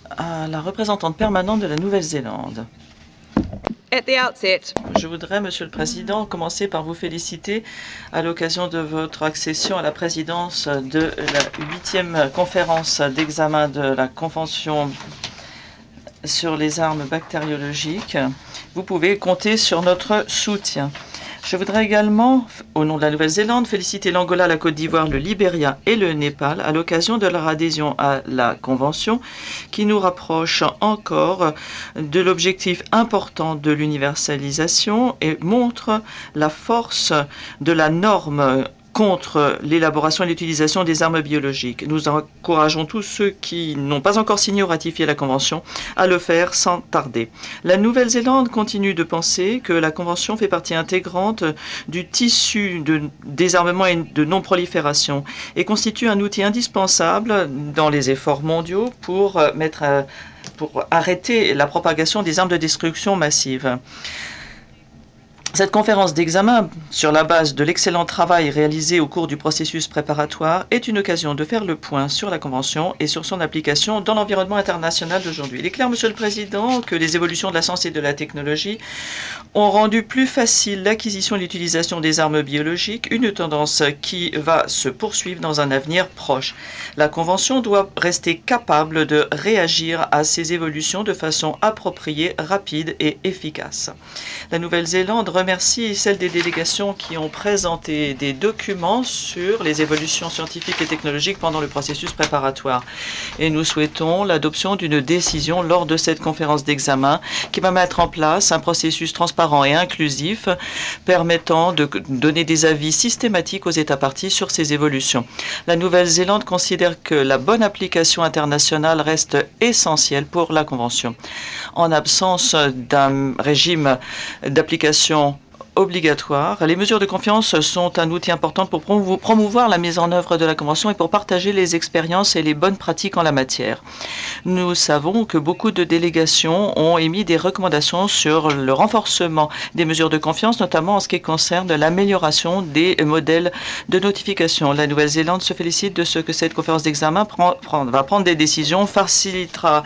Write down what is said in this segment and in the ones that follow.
à la représentante permanente de la Nouvelle-Zélande. At the outset, Je voudrais, Monsieur le Président, commencer par vous féliciter à l'occasion de votre accession à la présidence de la 8e conférence d'examen de la Convention sur les armes bactériologiques. Vous pouvez compter sur notre soutien. Je voudrais également, au nom de la Nouvelle-Zélande, féliciter l'Angola, la Côte d'Ivoire, le Libéria et le Népal à l'occasion de leur adhésion à la Convention qui nous rapproche encore de l'objectif important de l'universalisation et montre la force de la norme contre l'élaboration et l'utilisation des armes biologiques. Nous encourageons tous ceux qui n'ont pas encore signé ou ratifié la Convention à le faire sans tarder. La Nouvelle-Zélande continue de penser que la Convention fait partie intégrante du tissu de désarmement et de non-prolifération et constitue un outil indispensable dans les efforts mondiaux pour arrêter la propagation des armes de destruction massive. Cette conférence d'examen, sur la base de l'excellent travail réalisé au cours du processus préparatoire, est une occasion de faire le point sur la Convention et sur son application dans l'environnement international d'aujourd'hui. Il est clair, Monsieur le Président, que les évolutions de la science et de la technologie ont rendu plus facile l'acquisition et l'utilisation des armes biologiques, une tendance qui va se poursuivre dans un avenir proche. La Convention doit rester capable de réagir à ces évolutions de façon appropriée, rapide et efficace. La Nouvelle-Zélande remercie celles des délégations qui ont présenté des documents sur les évolutions scientifiques et technologiques pendant le processus préparatoire. Et nous souhaitons l'adoption d'une décision lors de cette conférence d'examen qui va mettre en place un processus transparent et inclusif permettant de donner des avis systématiques aux États parties sur ces évolutions. La Nouvelle-Zélande considère que la bonne application internationale reste essentielle pour la Convention. En absence d'un régime d'application obligatoire, les mesures de confiance sont un outil important pour promouvoir la mise en œuvre de la Convention et pour partager les expériences et les bonnes pratiques en la matière. Nous savons que beaucoup de délégations ont émis des recommandations sur le renforcement des mesures de confiance, notamment en ce qui concerne l'amélioration des modèles de notification. La Nouvelle-Zélande se félicite de ce que cette conférence d'examen va prendre des décisions, facilitera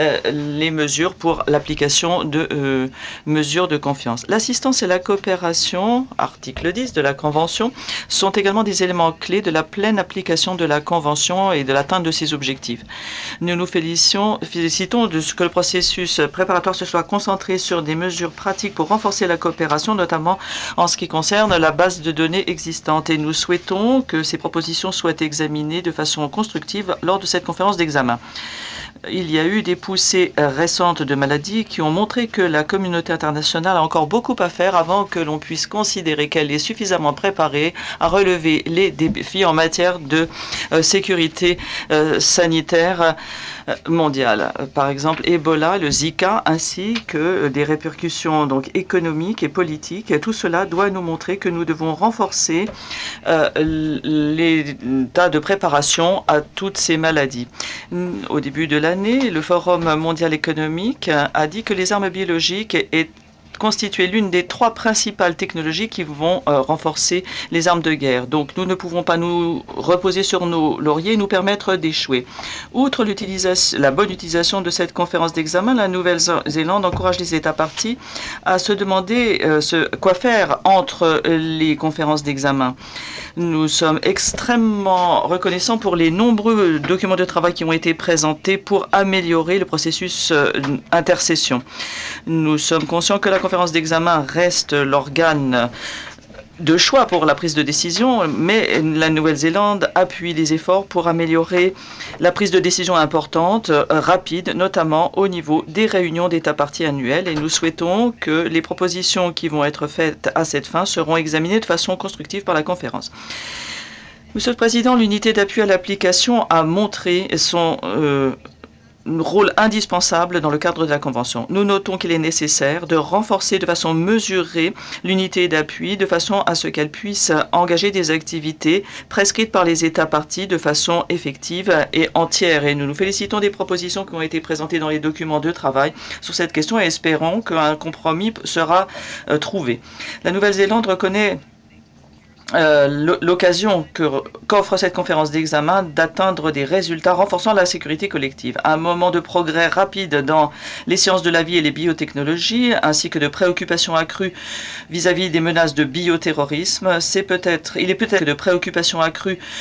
les mesures pour l'application de mesures de confiance. L'assistance et la coopération, article 10 de la Convention, sont également des éléments clés de la pleine application de la Convention et de l'atteinte de ses objectifs. Nous nous félicitons de ce que le processus préparatoire se soit concentré sur des mesures pratiques pour renforcer la coopération, notamment en ce qui concerne la base de données existante. Et nous souhaitons que ces propositions soient examinées de façon constructive lors de cette conférence d'examen. Il y a eu des poussées récentes de maladies qui ont montré que la communauté internationale a encore beaucoup à faire avant que l'on puisse considérer qu'elle est suffisamment préparée à relever les défis en matière de sécurité sanitaire mondiale. Par exemple, Ebola, le Zika, ainsi que des répercussions donc économiques et politiques. Tout cela doit nous montrer que nous devons renforcer l'état de préparation à toutes ces maladies. Au début de l'année, le Forum mondial économique a dit que les armes biologiques constituer l'une des 3 principales technologies qui vont renforcer les armes de guerre. Donc nous ne pouvons pas nous reposer sur nos lauriers et nous permettre d'échouer. Outre la bonne utilisation de cette conférence d'examen, la Nouvelle-Zélande encourage les États parties à se demander quoi faire entre les conférences d'examen. Nous sommes extrêmement reconnaissants pour les nombreux documents de travail qui ont été présentés pour améliorer le processus intercession. Nous sommes conscients que la conférence d'examen reste l'organe de choix pour la prise de décision, mais la Nouvelle-Zélande appuie les efforts pour améliorer la prise de décision importante, rapide, notamment au niveau des réunions d'États parties annuelles. Et nous souhaitons que les propositions qui vont être faites à cette fin seront examinées de façon constructive par la conférence. Monsieur le Président, l'unité d'appui à l'application a montré son rôle indispensable dans le cadre de la Convention. Nous notons qu'il est nécessaire de renforcer de façon mesurée l'unité d'appui de façon à ce qu'elle puisse engager des activités prescrites par les États parties de façon effective et entière. Et nous nous félicitons des propositions qui ont été présentées dans les documents de travail sur cette question et espérons qu'un compromis sera trouvé. La Nouvelle-Zélande reconnaît l'occasion qu'offre cette conférence d'examen d'atteindre des résultats renforçant la sécurité collective. Un moment de progrès rapide dans les sciences de la vie et les biotechnologies, ainsi que de préoccupations accrues vis-à-vis des menaces de bioterrorisme. Il est peut-être que de préoccupations accrues